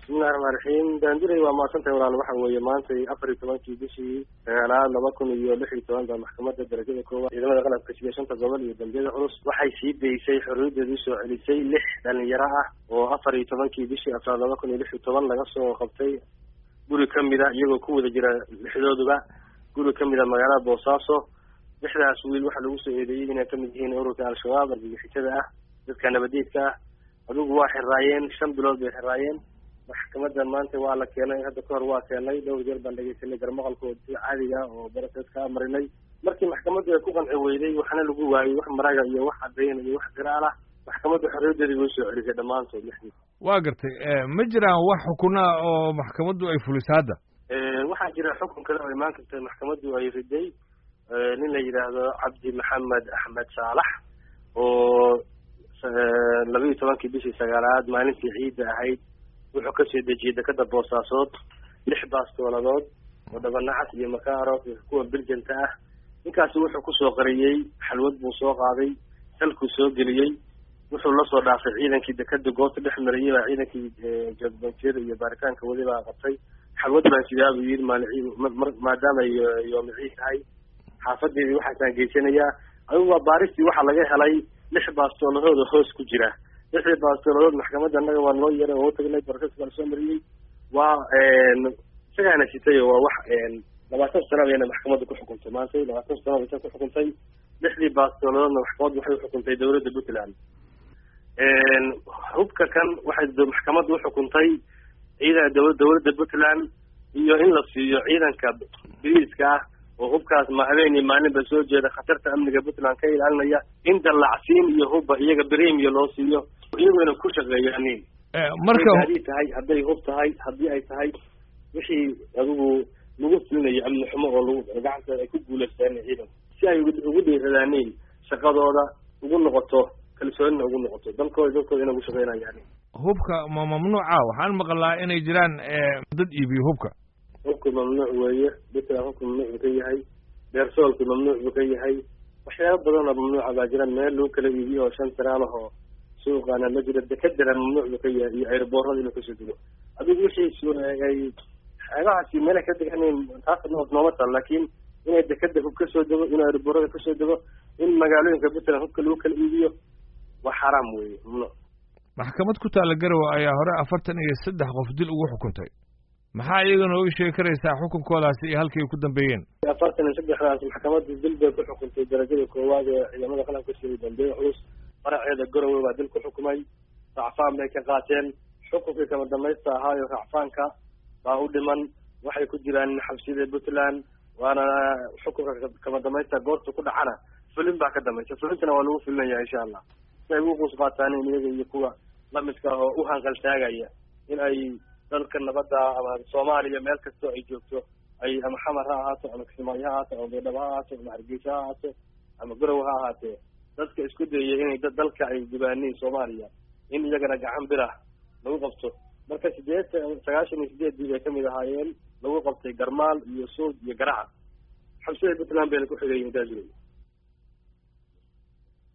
bismillahi rahmaani rahiim daanduray waa maadsantahay walaal waxa weeye maantay 14 bishii sagaalaad 2016 baa maxkamadda darajada koowaad ciidamada qalabka sida shanta gobol iyo dambiyada culus waxay sii deysay xorriyadeedii soo celisay 6 dhalinyaro ah oo 14 bishii afraad 2016 laga soo qabtay guri kamida iyagoo ku wada jira lixdooduba guri kamida magaalada Boosaaso lixdaas wiil waxa lagu soo eedeeyay inay kamid yihiin ururka al-shabaab argagixisada ah dadka nabadeedka adigu waa xiraayeen 5 bilood bay xiraayeen maxkamadda maanta waa la keenay hadda ka hor waa keenay dhowr jeer baan dhageysanay garmaqalkooda si caadiga oo barasadka marinay markii maxkamaddu ay ku qanci weyday waxna lagu waayay wax maraga iyo wax cadeyn iyo wax qiraal ah maxkamaddu xorriyadeedii way soo celisay dhamaantood lixdii waa gartay ma jiraan wax xukuna oo maxkamaddu ay fulisay hadda waxaa jira xukun kale oo imaan karta maxkamaddu ay riday nin la yiraahdo Cabdi Maxamed Axmed Saalax oo 12 bishii sagaalaad maalintii ciidda ahayd wuxuu ka soo dejiyay dekada Boosaasood 6 baastooladood oo dhabanacas iyo makaaro kuwa biljanta ah ninkaasi wuxuu ku soo qariyay xalwad buu soo qaaday salku soo geliyay wuxuu la soo dhaafay ciidankii dekada goobta dhex marayay ciidankii jadbanteeda iyo baaritaanka wadi baa qabtay xalwad baan sidaaba yiri maadaama yoom ciid tahay xaafadeedii waxaa geysanaya ayuu baaristii waxa laga helay 6 baastooladood oo hoos ku jira 6 baastooladood maxkamadda anaga waa loo yeeray oo tagnay barasadka soo mariyay waa sagana sitay waa wax 20 sano ayna maxkamaddu ku xukuntay maanta 20 sano ay ku xukuntay 6 baastooladoodna maxkamaddu waxay xukuntay dawladda Puntland hubka kan waxay maxkamaddu xukuntay dawladda Puntland iyo in la siiyo ciidanka booliiska oo hubkaas ma habeenii maalinba soo jeeda khatarta amniga Puntland ka ilaalinaya in dalacsiin iyo hubba iyaga premium loo siiyo iyaguna ku shaqeeyaan marka hadday hub tahay haddii ay tahay wixii adigu lagu fulinayo amni xumo oo lagu gacanta ay ku guuleystaan ciidan si ay ugu dheeraadaan shaqadooda ugu noqoto kalsoonina ugu noqoto dalkooda inay ugu shaqeynayaan hubka ma mamnuuca waxaan maqlaa inay jiraan dad iibiyo hubka mamnuuc weeye dadka hubka mamnuuc ka yahay beersoolka mamnuuc ka yahay waxyaabo badan oo mamnuuc baa jiraan meel loo kala iibiyo oo 5 tiraalaho suuqana ma jira dekadana mamnuuc ka yahay iyo airborada inuu ka soo dego adigu wixii ay xagaasi meel ka deganeen taas nooma tal laakiin inay dekada hub ka soo dego inay airborada ka soo dego in magaalooyinka Puntland hubka loo kala iibiyo waa xaraam weeye mamnuuc maxkamad ku taala Garowe ayaa hore 43 qof dil ugu xukuntay maxaa iyagana u sheegi karaysaa xukunkoodaasi iyo halkii ku dambeeyeen 43 maxkamaddu dil bay ku xukuntay darajada koowaad ee ciidamada qalabka sida dambeeya culus faraceeda Garowe baa dil ku xukumay racfaan bay ka qaateen xukunkii kama dambaysta ahaa iyo racfaanka baa u dhiman waxay ku jiraan xabsiyada Puntland waana xukunka kama dambaysta goorta ku dhacana fulin baa ka dambaysa fulintana waa lagu fulinayaa insha Allah si ay ugu qusqaataan iyaga iyo kuwa lamidka oo u hanqal taagaya in ay dalka nabadda ama Soomaaliya meel kasta ay joogto ay ama xamar ha ahaato ama Kismaayo ha ahaato ama Beledweyne ha ahaato ama Hargeysa ha ahaato ama Garowe ha ahaato dadka isku dayay inay dalka ay dibaaneen Soomaaliya in iyagana gacan bir ah lagu qabto marka 98 ay kamid ahaayeen lagu qabtay Garmaal iyo Suud iyo Garaca xabsiyada Puntland bay ku xigayeen daadiyay